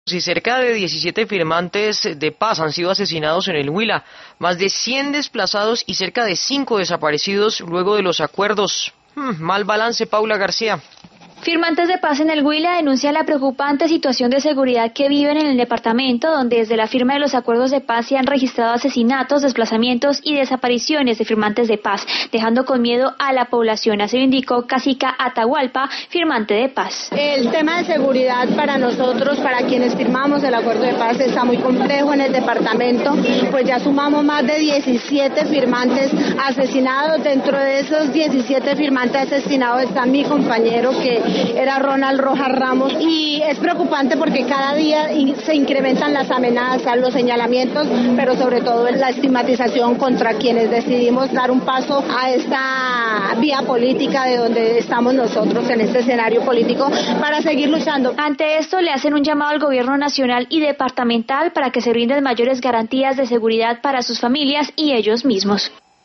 Y cerca de 17 firmantes de paz han sido asesinados en el Huila, más de 100 desplazados y cerca de 5 desaparecidos luego de los acuerdos. Mal balance, Paula García. Firmantes de paz en el Huila denuncian la preocupante situación de seguridad que viven en el departamento, donde desde la firma de los acuerdos de paz se han registrado asesinatos, desplazamientos y desapariciones de firmantes de paz, dejando con miedo a la población. Así lo indicó Cacica Atahualpa, firmante de paz. El tema de seguridad para nosotros, para quienes firmamos el acuerdo de paz, está muy complejo en el departamento, pues ya sumamos más de 17 firmantes asesinados. Dentro de esos 17 firmantes asesinados está mi compañero, que era Ronald Rojas Ramos, y es preocupante porque cada día se incrementan las amenazas, los señalamientos, pero sobre todo la estigmatización contra quienes decidimos dar un paso a esta vía política de donde estamos nosotros en este escenario político para seguir luchando. Ante esto le hacen un llamado al gobierno nacional y departamental para que se brinden mayores garantías de seguridad para sus familias y ellos mismos.